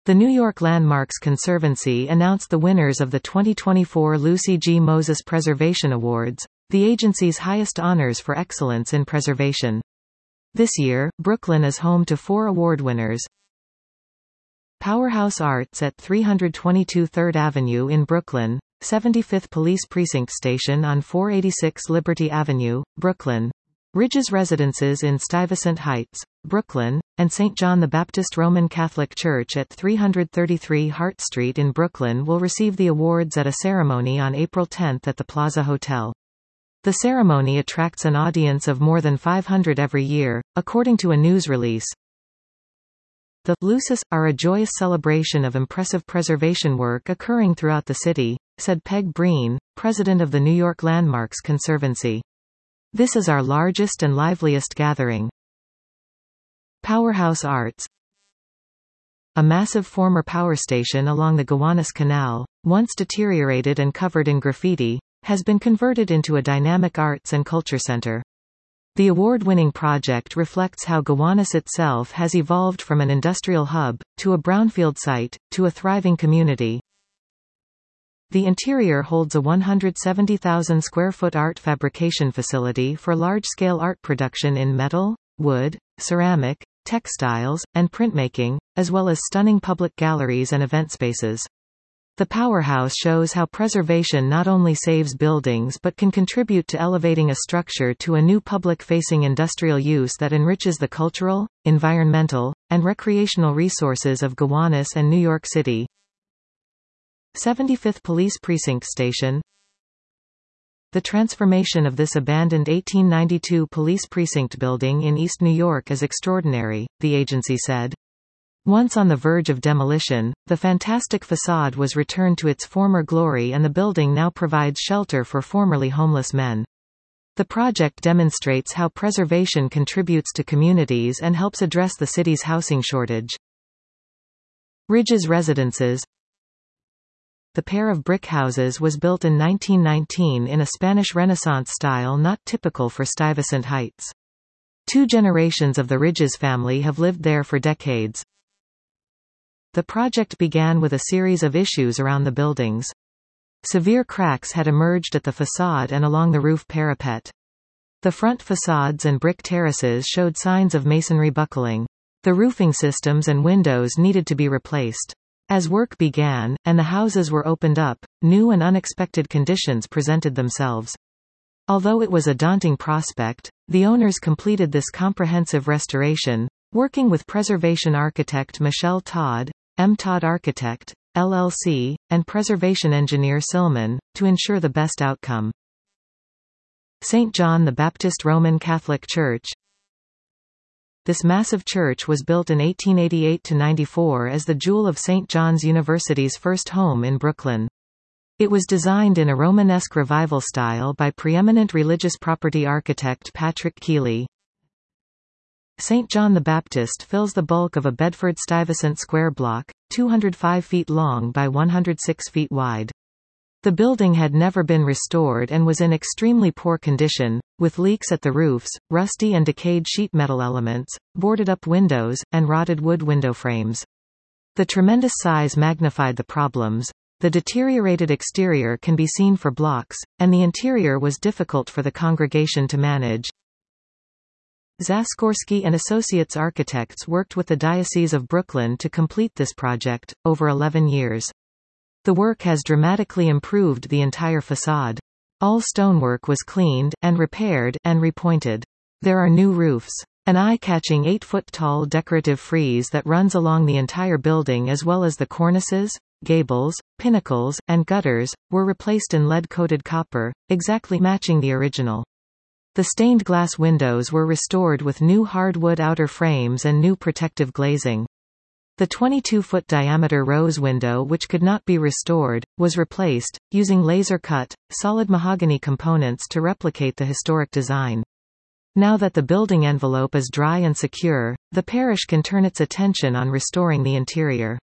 The New York Landmarks Conservancy announced the winners of the 2024 Lucy G. Moses Preservation Awards, the agency's highest honors for excellence in preservation. This year, Brooklyn is home to 4 award winners. Powerhouse Arts at 322 3rd Avenue in Brooklyn, 75th Police Precinct Station on 486 Liberty Avenue, Brooklyn. Ridges Residences in Stuyvesant Heights, Brooklyn, and St. John the Baptist Roman Catholic Church at 333 Hart Street in Brooklyn will receive the awards at a ceremony on April 10 at the Plaza Hotel. The ceremony attracts an audience of more than 500 every year, according to a news release. The Lucis are a joyous celebration of impressive preservation work occurring throughout the city, said Peg Breen, president of the New York Landmarks Conservancy. This is our largest and liveliest gathering. Powerhouse Arts. A massive former power station along the Gowanus Canal, once deteriorated and covered in graffiti, has been converted into a dynamic arts and culture center. The award-winning project reflects how Gowanus itself has evolved from an industrial hub, to a brownfield site, to a thriving community. The interior holds a 170,000 square foot art fabrication facility for large-scale art production in metal, wood, ceramic, textiles, and printmaking, as well as stunning public galleries and event spaces. The Powerhouse shows how preservation not only saves buildings but can contribute to elevating a structure to a new public-facing industrial use that enriches the cultural, environmental, and recreational resources of Gowanus and New York City. 75th Police Precinct Station. The transformation of this abandoned 1892 police precinct building in East New York is extraordinary, the agency said. Once on the verge of demolition, the fantastic facade was returned to its former glory and the building now provides shelter for formerly homeless men. The project demonstrates how preservation contributes to communities and helps address the city's housing shortage. Ridges Residences. The pair of brick houses was built in 1919 in a Spanish Renaissance style not typical for Stuyvesant Heights. 2 generations of the Ridges family have lived there for decades. The project began with a series of issues around the buildings. Severe cracks had emerged at the facade and along the roof parapet. The front facades and brick terraces showed signs of masonry buckling. The roofing systems and windows needed to be replaced. As work began, and the houses were opened up, new and unexpected conditions presented themselves. Although it was a daunting prospect, the owners completed this comprehensive restoration, working with preservation architect Michelle Todd, M. Todd Architect, LLC, and preservation engineer Silman, to ensure the best outcome. St. John the Baptist Roman Catholic Church. This massive church was built in 1888–94 as the jewel of St. John's University's first home in Brooklyn. It was designed in a Romanesque revival style by preeminent religious property architect Patrick Keeley. St. John the Baptist fills the bulk of a Bedford-Stuyvesant square block, 205 feet long by 106 feet wide. The building had never been restored and was in extremely poor condition, with leaks at the roofs, rusty and decayed sheet metal elements, boarded-up windows, and rotted wood window frames. The tremendous size magnified the problems. The deteriorated exterior can be seen for blocks, and the interior was difficult for the congregation to manage. Zaskorsky and Associates Architects worked with the Diocese of Brooklyn to complete this project, over 11 years. The work has dramatically improved the entire facade. All stonework was cleaned, and repaired, and repointed. There are new roofs. An eye-catching 8-foot-tall decorative frieze that runs along the entire building as well as the cornices, gables, pinnacles, and gutters, were replaced in lead-coated copper, exactly matching the original. The stained glass windows were restored with new hardwood outer frames and new protective glazing. The 22-foot diameter rose window, which could not be restored, was replaced, using laser-cut, solid mahogany components to replicate the historic design. Now that the building envelope is dry and secure, the parish can turn its attention on restoring the interior.